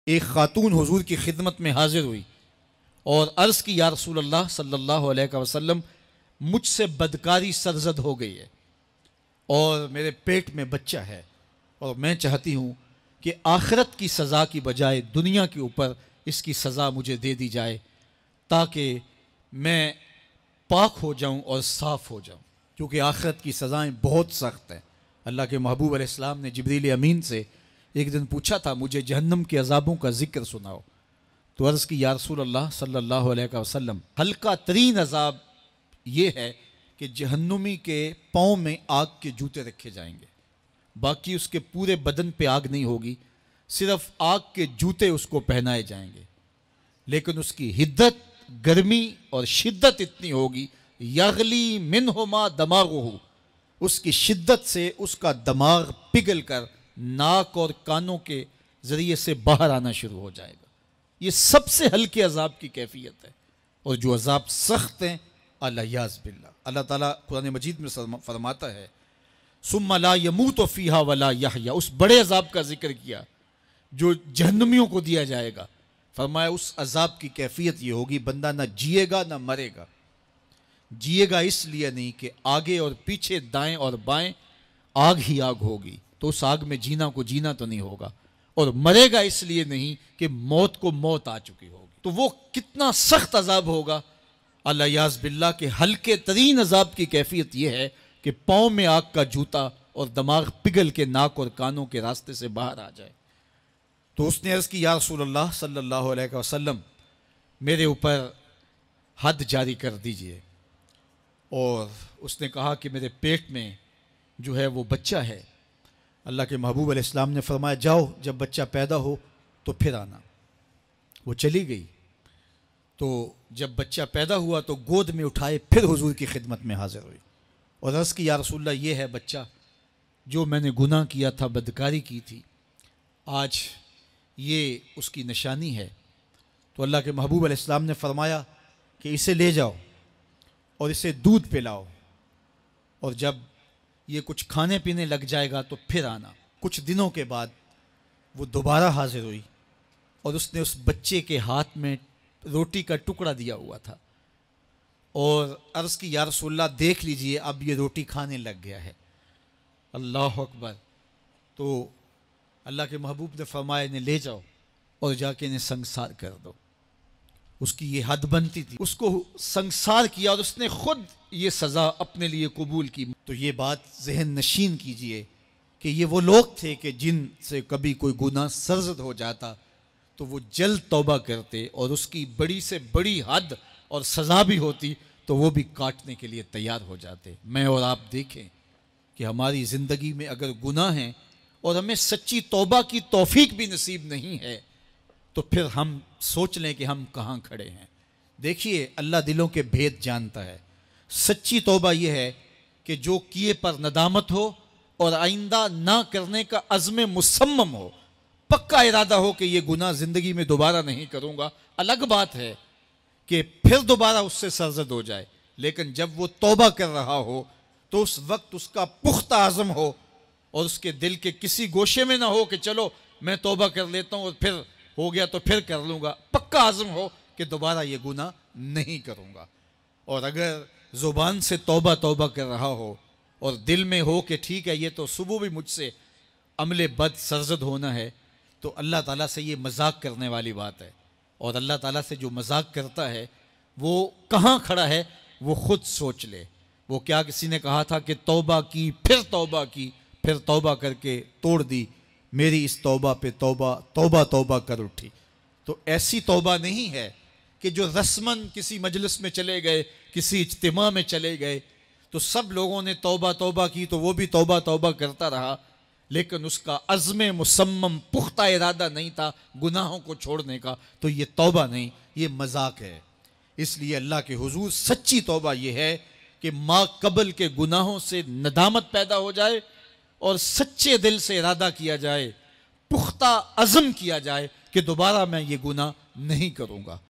एक खातून हुजूर की खिदमत में हाजिर हुई और अर्ज़ की, या रसूल अल्लाह सल्लल्लाहु अलैहि वसल्लम, मुझसे बदकारी सरजद हो गई है और मेरे पेट में बच्चा है और मैं चाहती हूँ कि आखिरत की सज़ा की बजाय दुनिया के ऊपर इसकी सज़ा मुझे दे दी जाए ताकि मैं पाक हो जाऊँ और साफ़ हो जाऊँ, क्योंकि आखिरत की सज़ाएँ बहुत सख्त हैं। अल्लाह के महबूब अलैहिस्सलाम ने जिब्रील अमीन से एक दिन पूछा था, मुझे जहन्नम के अज़ाबों का जिक्र सुनाओ। तो अर्ज़ की, या रसूल अल्लाह सल्लल्लाहु अलैहि वसल्लम, हल्का तरीन अज़ाब ये है कि जहन्नुमी के पाँव में आग के जूते रखे जाएंगे, बाकी उसके पूरे बदन पे आग नहीं होगी, सिर्फ आग के जूते उसको पहनाए जाएंगे। लेकिन उसकी हिद्दत, गर्मी और शिद्दत इतनी होगी, यगली मिनहुमा दमागुहु, उसकी शिद्दत से उसका दिमाग पिघल कर नाक और कानों के ज़रिए से बाहर आना शुरू हो जाएगा। ये सबसे हल्के अजाब की कैफियत है। और जो अजाब सख्त हैं, अलियाज़ बिल्लाह, अल्लाह ताला कुरान मजीद में फरमाता है, सुम्मा ला यमूतु फ़ीहा वला यहया, उस बड़े अजाब का जिक्र किया जो जहन्नमियों को दिया जाएगा। फरमाया उस अजाब की कैफियत ये होगी, बंदा ना जिएगा ना मरेगा। जिएगा इसलिए नहीं कि आगे और पीछे, दाएं और बाएं आग ही आग होगी, तो उस आग में जीना को जीना तो नहीं होगा। और मरेगा इसलिए नहीं कि मौत को मौत आ चुकी होगी। तो वो कितना सख्त अजाब होगा, अलियाज़ बिल्लाह के हल्के तरीन अजाब की कैफियत यह है कि पाँव में आग का जूता और दिमाग पिघल के नाक और कानों के रास्ते से बाहर आ जाए। तो उसने अर्ज़ की, या रसूल अल्लाह सल्लल्लाहु अलैहि वसल्लम, मेरे ऊपर हद जारी कर दीजिए। और उसने कहा कि मेरे पेट में जो है वो बच्चा है। अल्लाह के महबूब अलैहिस्सलाम ने फरमाया, जाओ जब बच्चा पैदा हो तो फिर आना। वो चली गई। तो जब बच्चा पैदा हुआ तो गोद में उठाए फिर हुजूर की खिदमत में हाजिर हुई और अर्ज़ की, या रसूलल्लाह, ये है बच्चा जो मैंने गुनाह किया था, बदकारी की थी, आज ये उसकी निशानी है। तो अल्लाह के महबूब अलैहिस्सलाम ने फरमाया कि इसे ले जाओ और इसे दूध पिलाओ, और जब ये कुछ खाने पीने लग जाएगा तो फिर आना। कुछ दिनों के बाद वो दोबारा हाजिर हुई और उसने उस बच्चे के हाथ में रोटी का टुकड़ा दिया हुआ था और अर्ज़ की, या रसूलल्लाह, देख लीजिए अब ये रोटी खाने लग गया है। अल्लाह अकबर। तो अल्लाह के महबूब ने फरमाया, इन्हें ले जाओ और जाके इन्हें संसार कर दो। उसकी ये हद बनती थी, उसको संसार किया और उसने खुद ये सज़ा अपने लिए कबूल की। तो ये बात जहन नशीन कीजिए कि ये वो लोग थे कि जिनसे कभी कोई गुनाह सरजद हो जाता तो वो जल्द तौबा करते, और उसकी बड़ी से बड़ी हद और सज़ा भी होती तो वो भी काटने के लिए तैयार हो जाते। मैं और आप देखें कि हमारी ज़िंदगी में अगर गुनाह हैं और हमें सच्ची तौबा की तौफीक भी नसीब नहीं है तो फिर हम सोच लें कि हम कहाँ खड़े हैं। देखिए, अल्लाह दिलों के भेद जानता है। सच्ची तौबा यह है कि जो किए पर नदामत हो और आइंदा ना करने का अज़्म मुसम्मम हो, पक्का इरादा हो कि ये गुनाह ज़िंदगी में दोबारा नहीं करूँगा। अलग बात है कि फिर दोबारा उससे सरजद हो जाए, लेकिन जब वो तौबा कर रहा हो तो उस वक्त उसका पुख्ता आज़म हो और उसके दिल के किसी गोशे में ना हो कि चलो मैं तौबा कर लेता हूँ और फिर हो गया तो फिर कर लूँगा। पक्का आज़म हो कि दोबारा ये गुनाह नहीं करूँगा। और अगर ज़ुबान से तौबा तौबा कर रहा हो और दिल में हो कि ठीक है, ये तो सुबह भी मुझसे अमले बद सरजद होना है, तो अल्लाह ताला से ये मजाक करने वाली बात है। और अल्लाह ताला से जो मजाक करता है वो कहाँ खड़ा है वो खुद सोच ले। वो क्या किसी ने कहा था कि तौबा की, फिर तौबा की, फिर तौबा करके तोड़ दी, मेरी इस तौबा पे तौबा तौबा तौबा कर उठी। तो ऐसी तौबा नहीं है कि जो रस्मन किसी मजलिस में चले गए, किसी इज्तिमा में चले गए तो सब लोगों ने तौबा तौबा की तो वो भी तौबा तौबा करता रहा, लेकिन उसका अज़्म मुसम्मम पुख्ता इरादा नहीं था गुनाहों को छोड़ने का। तो ये तौबा नहीं, ये मजाक है। इसलिए अल्लाह के हुजूर सच्ची तौबा ये है कि माँ कबल के गुनाहों से नदामत पैदा हो जाए और सच्चे दिल से इरादा किया जाए, पुख्ता अज़्म किया जाए कि दोबारा मैं ये गुनाह नहीं करूँगा।